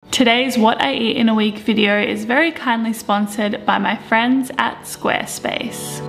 Today's What I Eat in a Week video is very kindly sponsored by my friends at Squarespace.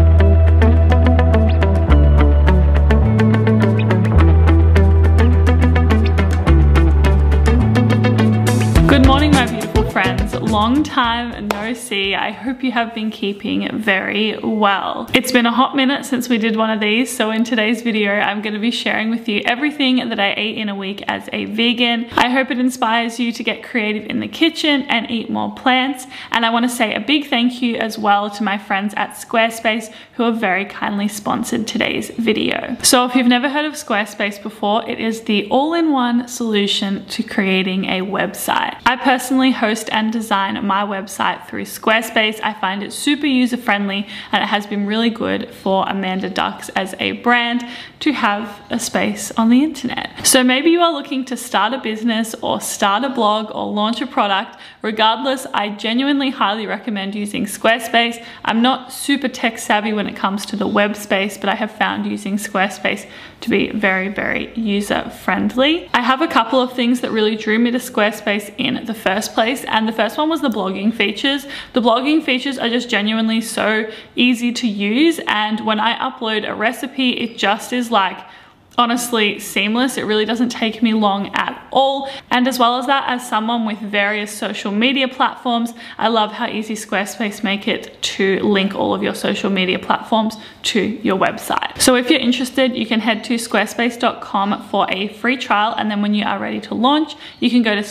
Good morning, my beautiful friends. Long time no see. I hope you have been keeping very well. It's been a hot minute since we did one of these, so in today's video I'm going to be sharing with you everything that I ate in a week as a vegan. I hope it inspires you to get creative in the kitchen and eat more plants, and I want to say a big thank you as well to my friends at Squarespace who have very kindly sponsored today's video. So if you've never heard of Squarespace before, it is the all-in-one solution to creating a website. I personally host and design my website through Squarespace. I find it super user-friendly, and it has been really good for Amanda Ducks as a brand to have a space on the internet. So maybe you are looking to start a business or start a blog or launch a product. Regardless, I genuinely highly recommend using Squarespace. I'm not super tech savvy when it comes to the web space, but I have found using Squarespace to be very, very user-friendly. I have a couple of things that really drew me to Squarespace in the first place, and the first one was the blogging features. The blogging features are just genuinely so easy to use, and when I upload a recipe, it just is like honestly seamless. It really doesn't take me long at all. And as well as that, as someone with various social media platforms, I love how easy Squarespace make it to link all of your social media platforms to your website. So if you're interested, you can head to squarespace.com for a free trial, and then when you are ready to launch, you can go to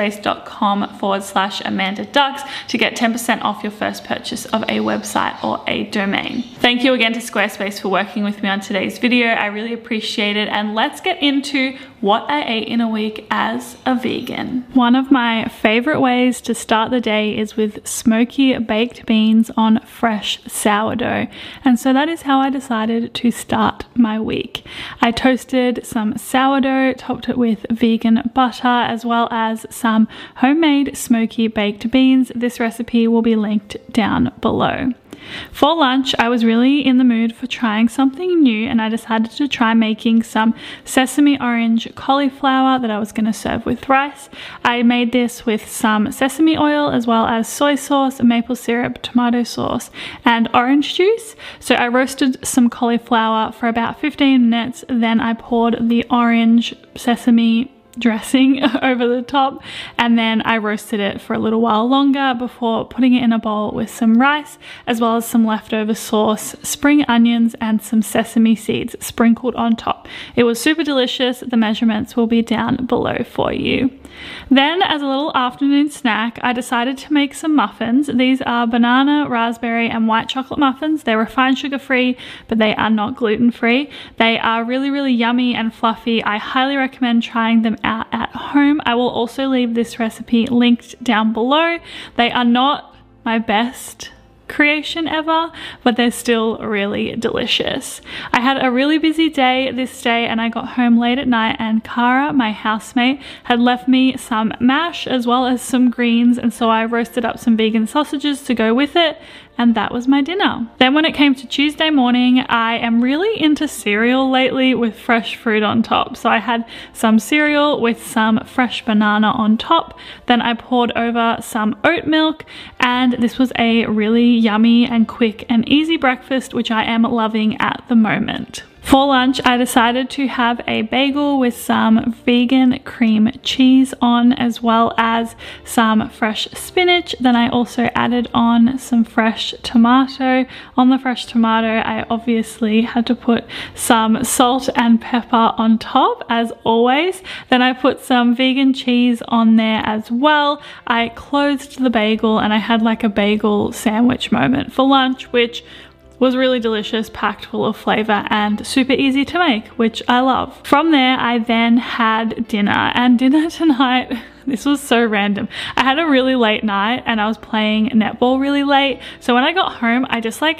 squarespace.com/Amanda Ducks to get 10% off your first purchase of a website or a domain. Thank you again to Squarespace for working with me on today's video. I really appreciate it, and let's get into what I ate in a week as a vegan. One of my favorite ways to start the day is with smoky baked beans on fresh sourdough, and so that is how I decided to start my week. I toasted some sourdough, topped it with vegan butter, as well as some homemade smoky baked beans. This recipe will be linked down below. For lunch, I was really in the mood for trying something new, and I decided to try making some sesame orange cauliflower that I was going to serve with rice. I made this with some sesame oil as well as soy sauce, maple syrup, tomato sauce, and orange juice. So I roasted some cauliflower for about 15 minutes, then I poured the orange sesame dressing over the top, and then I roasted it for a little while longer before putting it in a bowl with some rice as well as some leftover sauce, spring onions, and some sesame seeds sprinkled on top. It was super delicious. The measurements will be down below for you. Then, as a little afternoon snack, I decided to make some muffins. These are banana, raspberry, and white chocolate muffins. They're refined sugar free, but they are not gluten free. They are really, really yummy and fluffy. I highly recommend trying them out at home. I will also leave this recipe linked down below. They are not my best creation ever, but they're still really delicious. I had a really busy day this day, and I got home late at night, and Cara, my housemate, had left me some mash as well as some greens, and so I roasted up some vegan sausages to go with it, and that was my dinner. Then when it came to Tuesday morning, I am really into cereal lately with fresh fruit on top. So I had some cereal with some fresh banana on top. Then I poured over some oat milk, and this was a really yummy and quick and easy breakfast, which I am loving at the moment. For lunch, I decided to have a bagel with some vegan cream cheese on, as well as some fresh spinach. Then I also added on some fresh tomato. On the fresh tomato, I obviously had to put some salt and pepper on top, as always. Then I put some vegan cheese on there as well. I closed the bagel, and I had like a bagel sandwich moment for lunch, which was really delicious, packed full of flavor, and super easy to make, which I love. From there, I then had dinner, and dinner tonight, this was so random. I had a really late night, and I was playing netball really late, so when I got home, I just like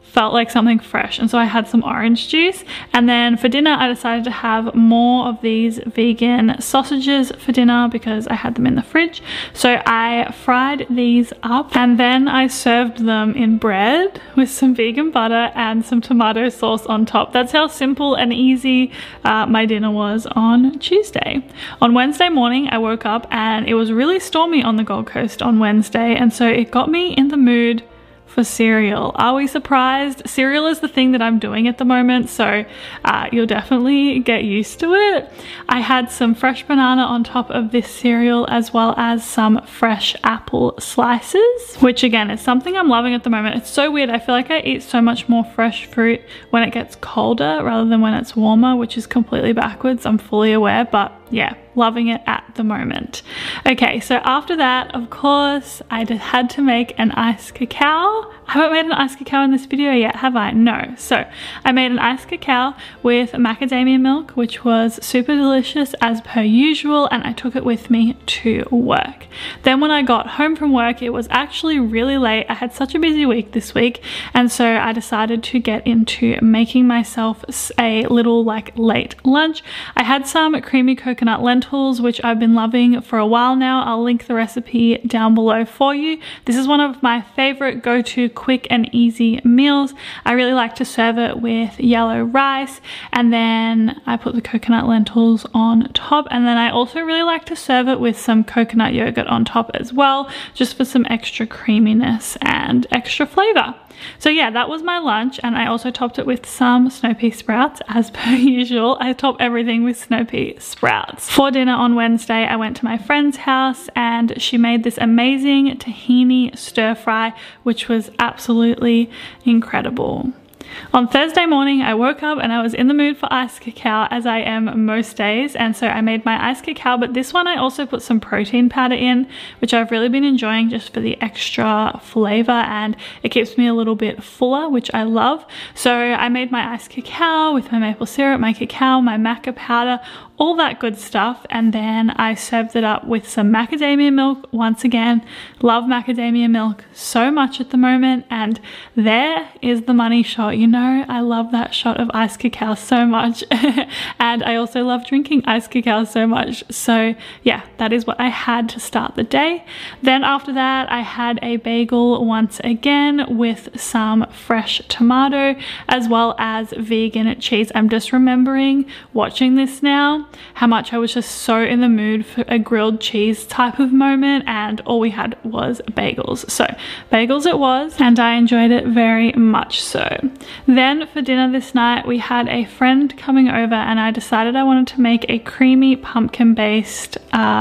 felt like something fresh, and so I had some orange juice. And then for dinner I decided to have more of these vegan sausages for dinner because I had them in the fridge. So I fried these up and then I served them in bread with some vegan butter and some tomato sauce on top. That's how simple and easy my dinner was on Tuesday. On Wednesday morning I woke up and it was really stormy on the Gold Coast on Wednesday, and so it got me in the mood for cereal. Are we surprised? Cereal is the thing that I'm doing at the moment, so you'll definitely get used to it. I had some fresh banana on top of this cereal, as well as some fresh apple slices, which again is something I'm loving at the moment. It's so weird. I feel like I eat so much more fresh fruit when it gets colder rather than when it's warmer, which is completely backwards. I'm fully aware, but yeah, loving it at the moment. Okay, so after that, of course, I had to make an iced cacao. I haven't made an iced cacao in this video yet, have I? No. So I made an iced cacao with macadamia milk, which was super delicious as per usual, and I took it with me to work. Then when I got home from work, it was actually really late. I had such a busy week this week, and so I decided to get into making myself a little like late lunch. I had some creamy coconut lentils, which I've been loving for a while now. I'll link the recipe down below for you. This is one of my favorite go-to quick and easy meals. I really like to serve it with yellow rice, and then I put the coconut lentils on top, and then I also really like to serve it with some coconut yogurt on top as well, just for some extra creaminess and extra flavor. So yeah, that was my lunch, and I also topped it with some snow pea sprouts as per usual. I top everything with snow pea sprouts. For dinner on Wednesday, I went to my friend's house and she made this amazing tahini stir fry, which was absolutely incredible. On Thursday morning, I woke up and I was in the mood for iced cacao, as I am most days, and so I made my iced cacao, but this one I also put some protein powder in, which I've really been enjoying just for the extra flavor, and it keeps me a little bit fuller, which I love. So I made my iced cacao with my maple syrup, my cacao, my maca powder, all that good stuff, and then I served it up with some macadamia milk. Once again, love macadamia milk so much at the moment, and there is the money shot. You know, I love that shot of iced cacao so much and I also love drinking iced cacao so much. So yeah, that is what I had to start the day. Then after that, I had a bagel once again with some fresh tomato as well as vegan cheese. I'm just remembering watching this now how much I was just so in the mood for a grilled cheese type of moment, and all we had was bagels. So bagels it was, and I enjoyed it very much so. Then for dinner this night, we had a friend coming over and I decided I wanted to make a creamy pumpkin based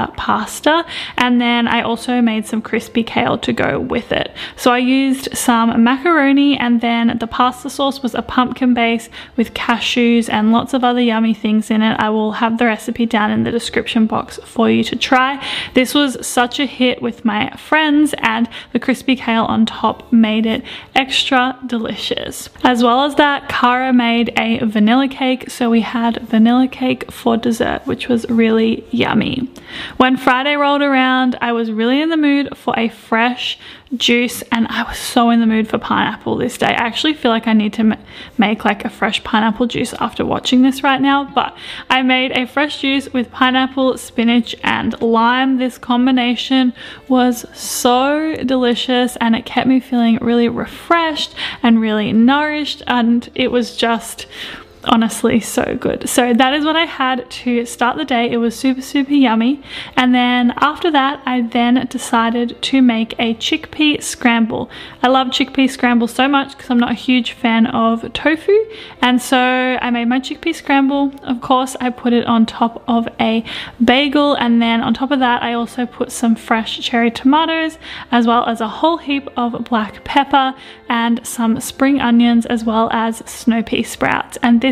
pasta, and then I also made some crispy kale to go with it. So I used some macaroni, and then the pasta sauce was a pumpkin base with cashews and lots of other yummy things in it. I will have the recipe down in the description box for you to try. This was such a hit with my friends, and the crispy kale on top made it extra delicious. As well as that, Cara made a vanilla cake, so we had vanilla cake for dessert, which was really yummy. When Friday rolled around, I was really in the mood for a fresh juice, and I was so in the mood for pineapple this day. I actually feel like I need to make like a fresh pineapple juice after watching this right now, but I made a fresh juice with pineapple, spinach and lime. This combination was so delicious and it kept me feeling really refreshed and really nourished, and it was just honestly so good. So that is what I had to start the day. It was super yummy. And then after that, I then decided to make a chickpea scramble. I love chickpea scramble so much because I'm not a huge fan of tofu, and so I made my chickpea scramble. Of course, I put it on top of a bagel, and then on top of that I also put some fresh cherry tomatoes as well as a whole heap of black pepper and some spring onions as well as snow pea sprouts. And this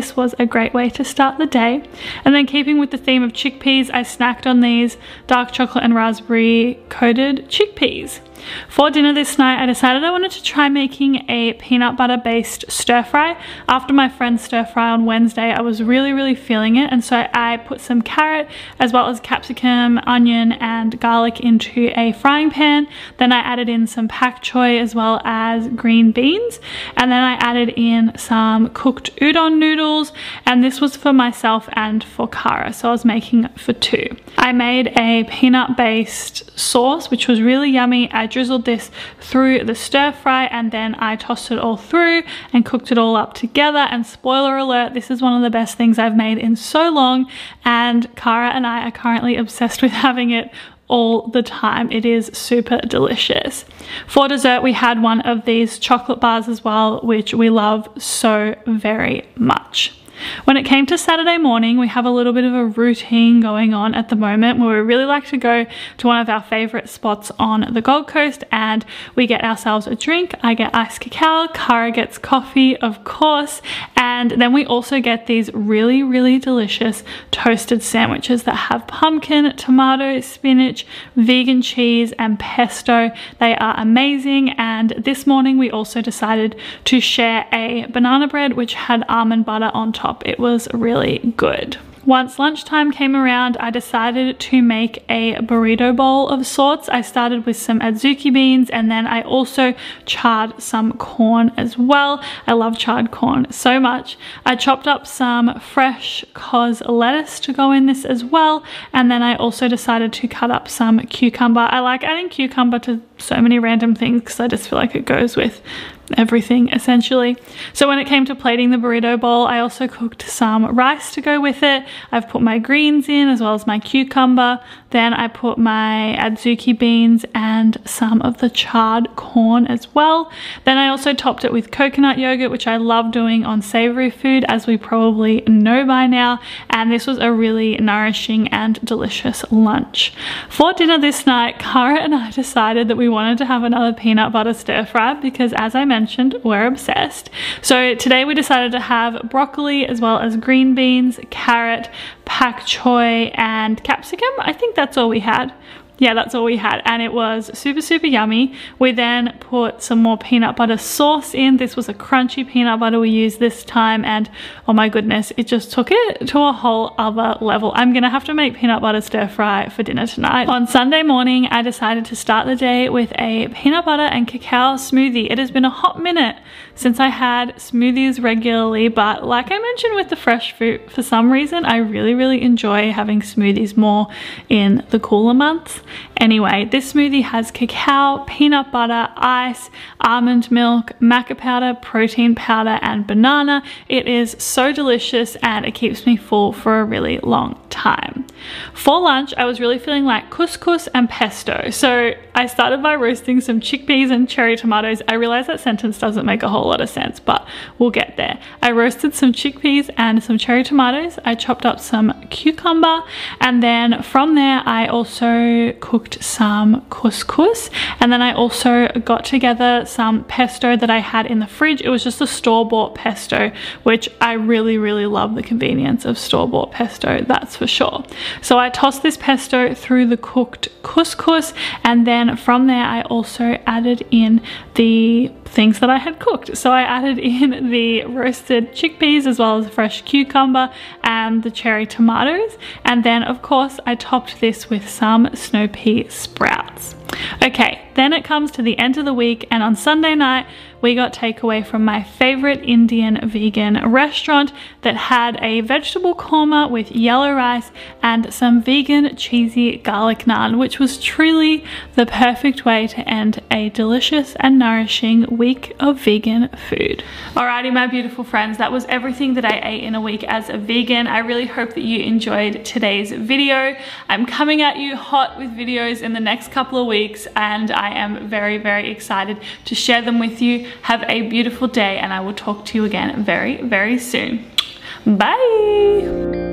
this was a great way to start the day. And then keeping with the theme of chickpeas, I snacked on these dark chocolate and raspberry coated chickpeas. For dinner this night, I decided I wanted to try making a peanut butter based stir fry. After my friend's stir fry on Wednesday, I was really feeling it, and so I put some carrot as well as capsicum, onion and garlic into a frying pan. Then I added in some pak choy as well as green beans, and then I added in some cooked udon noodles, and this was for myself and for Kara, so I was making it for two. I made a peanut based sauce which was really yummy. I drizzled this through the stir fry and then I tossed it all through and cooked it all up together, and spoiler alert, this is one of the best things I've made in so long, and Kara and I are currently obsessed with having it all the time. It is super delicious. For dessert, we had one of these chocolate bars as well, which we love so very much. When it came to Saturday morning, we have a little bit of a routine going on at the moment where we really like to go to one of our favorite spots on the Gold Coast and we get ourselves a drink. I get iced cacao, Kara gets coffee, of course, and then we also get these really delicious toasted sandwiches that have pumpkin, tomato, spinach, vegan cheese and pesto. They are amazing, and this morning we also decided to share a banana bread which had almond butter on top. It was really good. Once lunchtime came around, I decided to make a burrito bowl of sorts. I started with some adzuki beans and then I also charred some corn as well. I love charred corn so much. I chopped up some fresh cos lettuce to go in this as well, and then I also decided to cut up some cucumber. I like adding cucumber to so many random things because I just feel like it goes with everything essentially. So when it came to plating the burrito bowl, I also cooked some rice to go with it. I've put my greens in as well as my cucumber. Then I put my adzuki beans and some of the charred corn as well. Then I also topped it with coconut yogurt, which I love doing on savory food, as we probably know by now, and this was a really nourishing and delicious lunch. For dinner this night, Kara and I decided that we wanted to have another peanut butter stir fry because, as I mentioned, we're obsessed. So today we decided to have broccoli as well as green beans, carrot, pak choy and capsicum. I think that's all we had. Yeah, that's all we had, and it was super yummy. We then put some more peanut butter sauce in. This was a crunchy peanut butter we used this time, and oh my goodness, it just took it to a whole other level. I'm gonna have to make peanut butter stir fry for dinner tonight. On Sunday morning, I decided to start the day with a peanut butter and cacao smoothie. It has been a hot minute since I had smoothies regularly, but like I mentioned with the fresh fruit, for some reason I really enjoy having smoothies more in the cooler months. Anyway, this smoothie has cacao, peanut butter, ice, almond milk, maca powder, protein powder and banana. It is so delicious and it keeps me full for a really long time. For lunch, I was really feeling like couscous and pesto, so I started by roasting some chickpeas and cherry tomatoes. I realize that sentence doesn't make a whole lot of sense, but we'll get there. I roasted some chickpeas and some cherry tomatoes. I chopped up some cucumber, and then from there I also cooked some couscous, and then I also got together some pesto that I had in the fridge. It was just a store-bought pesto, which I really love the convenience of store-bought pesto, that's for sure. So I tossed this pesto through the cooked couscous, and then from there I also added in the things that I had cooked. So I added in the roasted chickpeas as well as fresh cucumber and the cherry tomatoes, and then of course I topped this with some snow pea sprouts. Okay, then it comes to the end of the week, and on Sunday night we got takeaway from my favorite Indian vegan restaurant that had a vegetable korma with yellow rice and some vegan cheesy garlic naan, which was truly the perfect way to end a delicious and nourishing week of vegan food. Alrighty, my beautiful friends, that was everything that I ate in a week as a vegan. I really hope that you enjoyed today's video. I'm coming at you hot with videos in the next couple of weeks, and I am very excited to share them with you. Have a beautiful day, and I will talk to you again very soon. Bye.